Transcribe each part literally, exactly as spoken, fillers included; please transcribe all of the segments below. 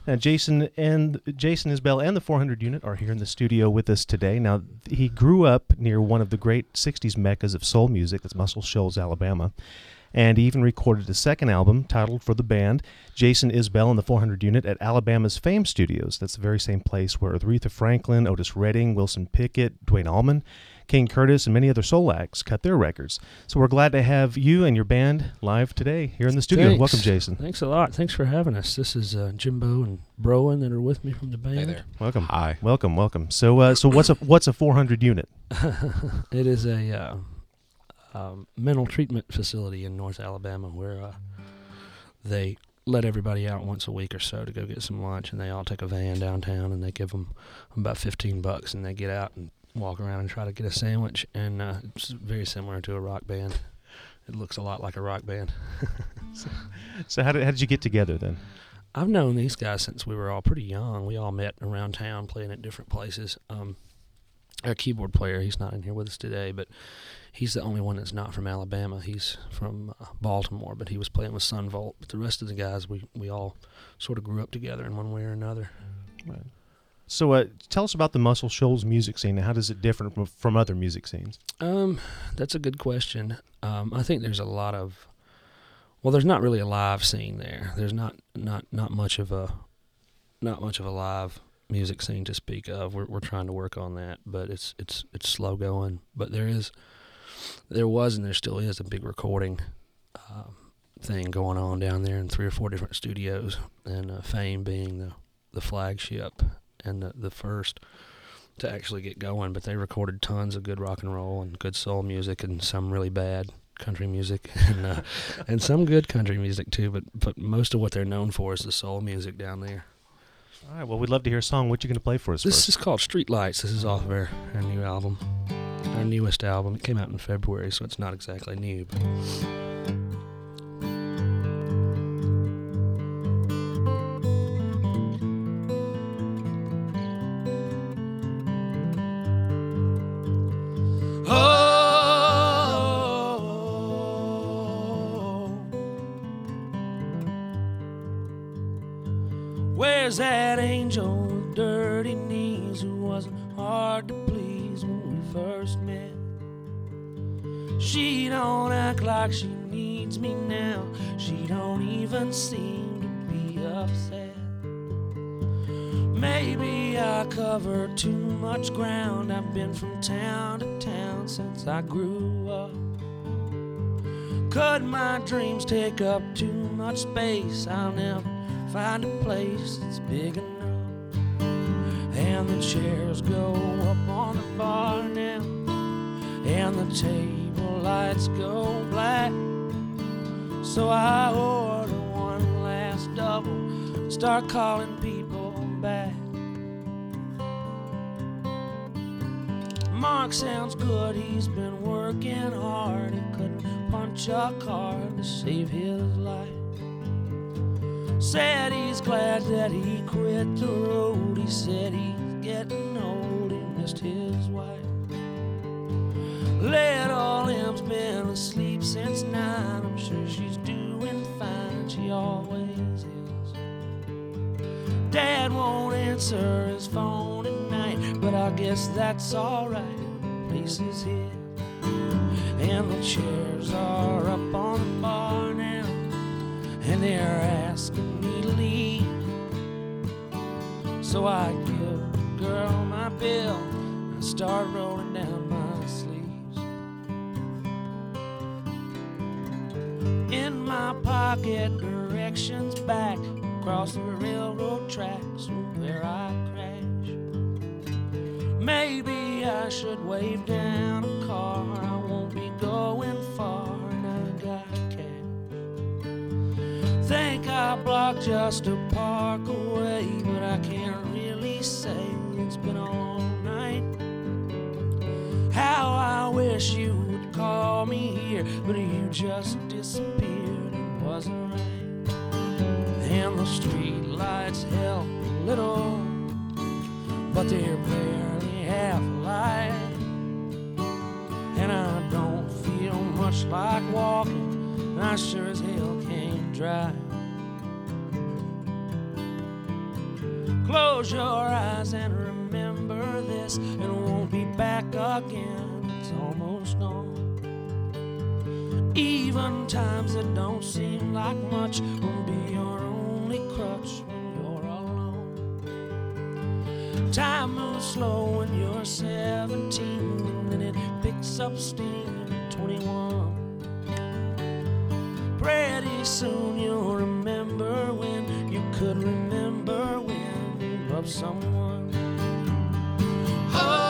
Now, Jason and Jason Isbell and the four hundred unit are here in the studio with us today. Now, he grew up near one of the great sixties meccas of soul music, that's Muscle Shoals, Alabama, and he even recorded a second album titled for the band, Jason Isbell and the four hundred unit, at Alabama's Fame Studios. That's the very same place where Aretha Franklin, Otis Redding, Wilson Pickett, Dwayne Allman, King Curtis, and many other soul acts cut their records. So we're glad to have you and your band live today here in the studio. Thanks. Welcome, Jason. Thanks a lot. Thanks for having us. This is uh, Jimbo and Browan that are with me from the band. Hey there. Welcome. Hi. Welcome, welcome. So uh, so what's a what's a four hundred unit? It is a uh, um, mental treatment facility in North Alabama where uh, they let everybody out once a week or so to go get some lunch, and they all take a van downtown, and they give them about fifteen bucks, and they get out and walk around and try to get a sandwich, and uh, it's very similar to a rock band. It looks a lot like a rock band. so so how, did, how did you get together then? I've known these guys since we were all pretty young. We all met around town playing at different places. Um, our keyboard player, he's not in here with us today, but he's the only one that's not from Alabama. He's from uh, Baltimore, but he was playing with Sunvolt. But the rest of the guys, we, we all sort of grew up together in one way or another. Right. So uh, tell us about the Muscle Shoals music scene. How does it differ from, from other music scenes? Um, that's a good question. Um, I think there's a lot of, well, there's not really a live scene there. There's not, not, not much of a, not much of a live music scene to speak of. We're we're trying to work on that, but it's it's it's slow going. But there is, there was, and there still is a big recording uh, thing going on down there in three or four different studios, and uh, Fame being the the flagship and the, the first to actually get going. But they recorded tons of good rock and roll and good soul music, and some really bad country music, and uh, and some good country music too. But but most of what they're known for is the soul music down there. All right, well, we'd love to hear a song. What you going to play for us This first? is called Streetlights. This is off of our, our new album, our newest album. It came out in February, so it's not exactly new. But where's that angel with dirty knees who wasn't hard to please when we first met? She don't act like she needs me now. She don't even seem to be upset. Maybe I covered too much ground. I've been from town to town since I grew up. Could my dreams take up too much space? I'll never find a place that's big enough. And the chairs go up on the bar now, and the table lights go black. So I order one last double, start calling people back. Mark sounds good, he's been working hard. He couldn't punch a card to save his life. Said he's glad that he quit the road. He said he's getting old, he missed his wife. Little Em's been asleep since nine. I'm sure she's doing fine, she always is. Dad won't answer his phone at night, but I guess that's alright, the place is his. And the chairs are up on the bar now, and they're asking me to leave. So I give the girl my bill and I start rolling down my sleeves. In my pocket, directions back across the railroad tracks from where I crashed. Maybe I should wave down a car. I won't be going far, and I got cash. Think I blocked just a park away, but I can't really say it's been all night. How I wish you would call me here, but you just disappeared, it wasn't right. And the street lights help a little, but they're barely half light. And I don't feel much like walking, I sure as hell can't drive. Close your eyes and remember this. It won't be back again. It's almost gone. Even times that don't seem like much will be your only crutch when you're alone. Time moves slow when you're seventeen, and then it picks up steam at twenty-one. Pretty soon you'll remember when you could remember when you loved someone. Oh.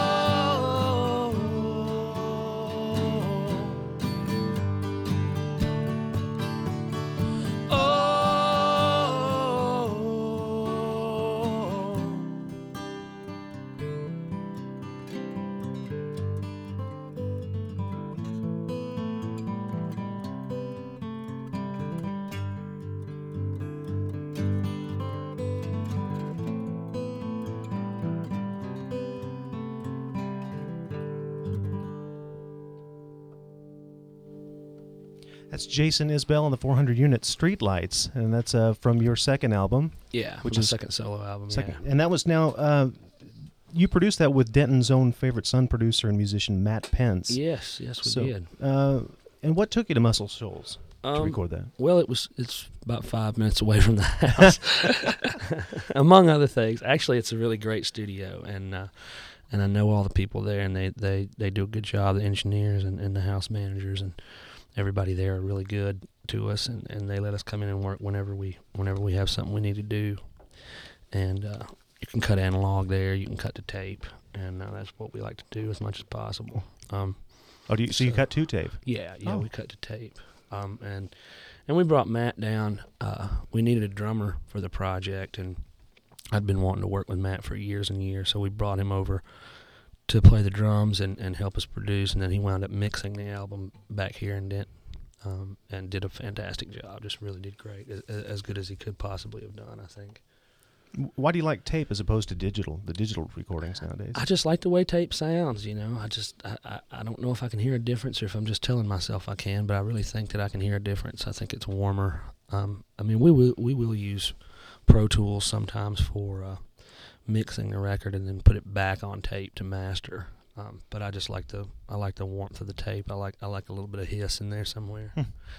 That's Jason Isbell and the four hundred unit Streetlights, and that's uh, from your second album. Yeah, which my is second solo album. Second, yeah. and that was now uh, you produced that with Denton's own favorite son producer and musician Matt Pence. Yes, yes, we so, did. Uh, and what took you to Muscle Shoals um, to record that? Well, it was it's about five minutes away from the house, among other things. Actually, it's a really great studio, and uh, and I know all the people there, and they, they, they do a good job. The engineers and, and the house managers and everybody there are really good to us, and, and they let us come in and work whenever we whenever we have something we need to do. And uh, you can cut analog there, you can cut to tape, and uh, that's what we like to do as much as possible. Um, oh, do you, so, so you cut to tape? Yeah, yeah, oh. we cut to tape. Um, and and we brought Matt down. Uh, we needed a drummer for the project, and I'd been wanting to work with Matt for years and years, so we brought him over to play the drums and, and help us produce, and then he wound up mixing the album back here in Denton, um, and did a fantastic job. Just really did great, as, as good as he could possibly have done, I think. Why do you like tape as opposed to digital, the digital recordings nowadays? I just like the way tape sounds, you know. I just, I, I, I don't know if I can hear a difference or if I'm just telling myself I can, but I really think that I can hear a difference. I think it's warmer. Um, I mean, we will, we will use Pro Tools sometimes for uh, mixing the record and then put it back on tape to master. Um, but I just like the I like the warmth of the tape. I like I like a little bit of hiss in there somewhere.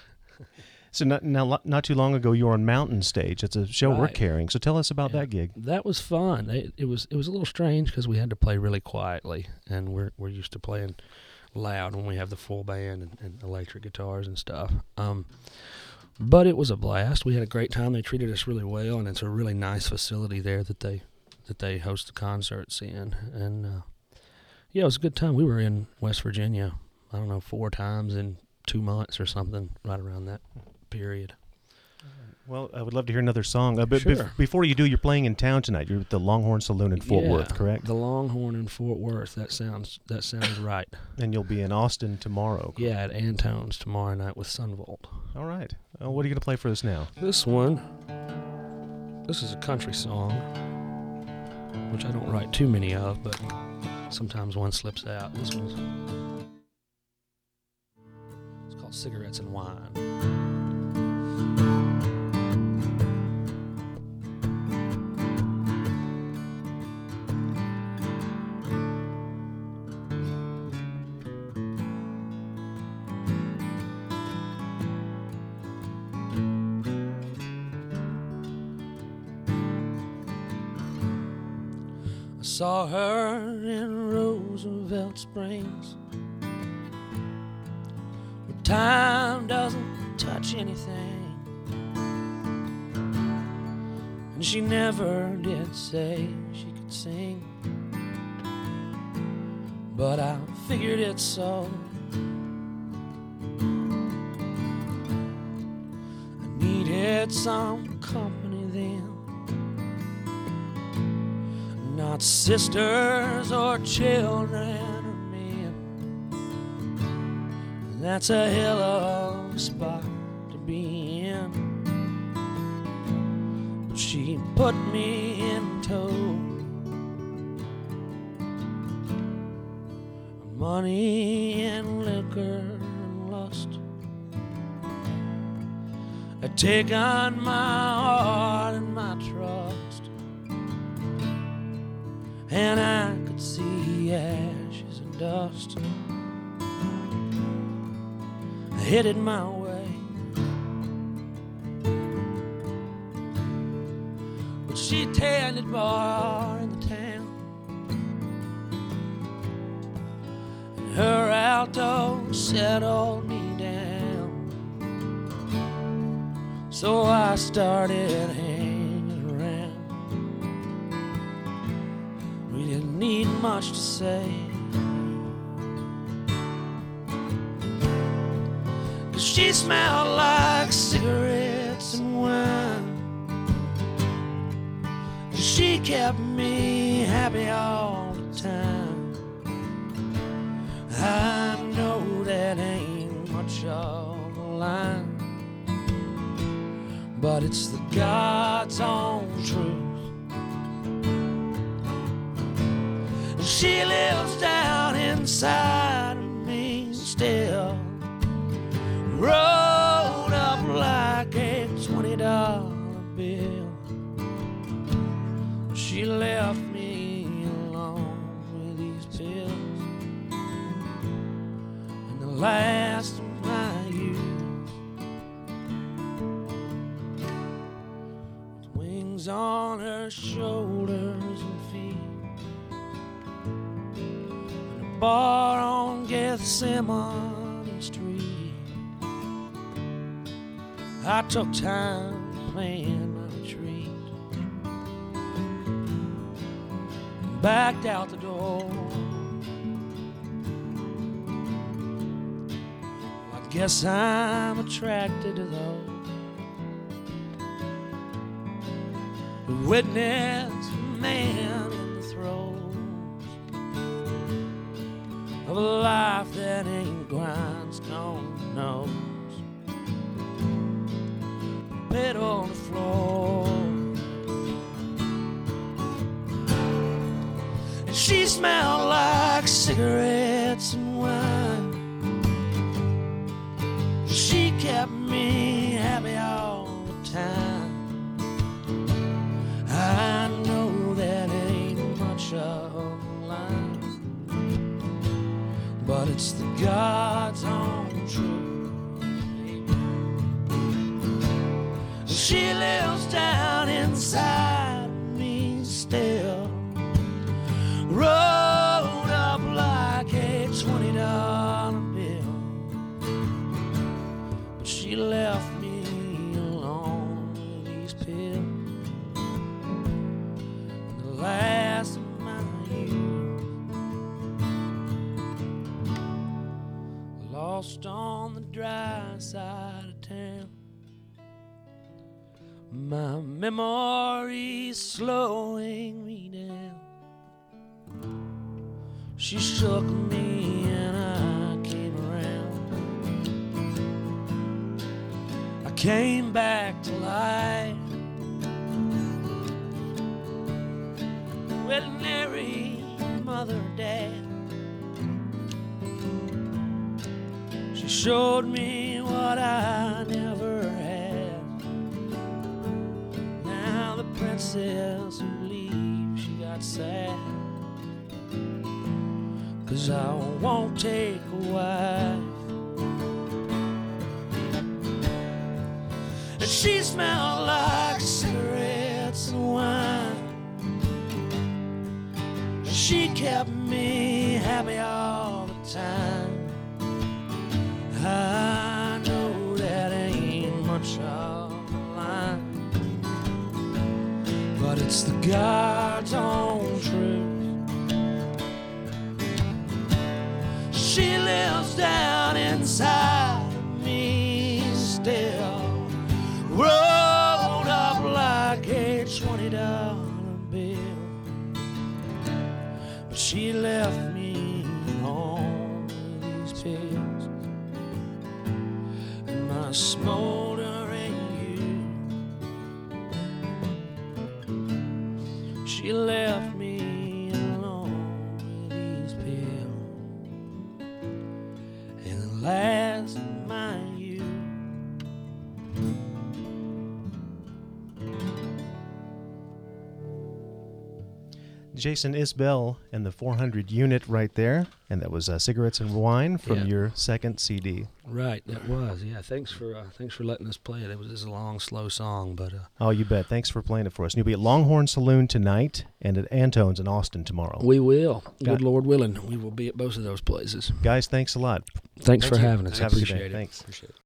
So not, now, not too long ago, you were on Mountain Stage. It's a show Right. we're carrying. So tell us about Yeah. that gig. That was fun. It, it was it was a little strange because we had to play really quietly, and we're we're used to playing loud when we have the full band and, and electric guitars and stuff. Um, but it was a blast. We had a great time. They treated us really well, and it's a really nice facility there that they that they host the concerts in. And uh, yeah, it was a good time. We were in West Virginia, I don't know, four times in two months or something, right around that period. Well, I would love to hear another song. Uh, but Sure. bef- before you do, you're playing in town tonight. You're at the Longhorn Saloon in Fort Yeah, Worth, correct? The Longhorn in Fort Worth. That sounds that sounds right. And you'll be in Austin tomorrow. Yeah, at Antone's tomorrow night with Sunvolt. All right. Uh, what are you going to play for us now? This one, this is a country song, which I don't write too many of, but sometimes one slips out. This one's it's called Cigarettes and Wine. I saw her in Roosevelt Springs, where time doesn't touch anything, and she never did say she could sing, but I figured it so. I needed some company then, not sisters or children or men. That's a hell of a spot to be in. But she put me in tow. Money and liquor and lust had taken my heart and my trust. and I could see ashes and dust headed my way. But she tended bar in the town, and her alto settled me down. So I started hanging around. We didn't need much to say, 'cause she smelled like cigarettes and wine. She kept me happy all the time. I know that ain't much of a line, but it's the God's own truth. She lives down inside of me still, rolled up like a twenty dollar bill. She left me alone with these pills and the last of my youth. With wings on her shoulders and feet, and a bar on Gethsemane Street, I took time to plan my retreat. Backed out the door. I guess I'm attracted to those who witness man in the throes of a life that ain't grindstone nose, bed on the floor. She smelled like cigarettes and wine. She kept me happy all the time. I know that ain't much of a line, but it's the God's own truth. She lives down inside me still, rolled up like a twenty dollar bill. But she left me alone with these pills and the last of my youth. Lost on the dry side of town, my memory's slowing me down. She shook me and I came around. I came back to life. Ordinary mother, dad. She showed me what I never had. Now the princess who leaves, she got sad, 'cause I won't take a wife. And she smelled like cigarettes and wine. She kept me happy all the time. I know that ain't much of a line, but it's the God's own truth. She lives down inside of me still, rolled up like a twenty dollar bill. But she left me alone with these pills and my smoldering youth. She left me alone with these pills and the last of my youth. Jason Isbell and the four hundred unit right there, and that was uh, Cigarettes and Wine from Yeah. your second C D. Right, that was. Yeah, thanks for uh, thanks for letting us play it. It was just a long, slow song, but uh, Oh, you bet. Thanks for playing it for us. And you'll be at Longhorn Saloon tonight and at Antone's in Austin tomorrow. we will. Got- Good Lord willing, we will be at both of those places. Guys, thanks a lot. Thanks Thank for you. having us. I Have a good day. appreciate it. Thanks. Appreciate it.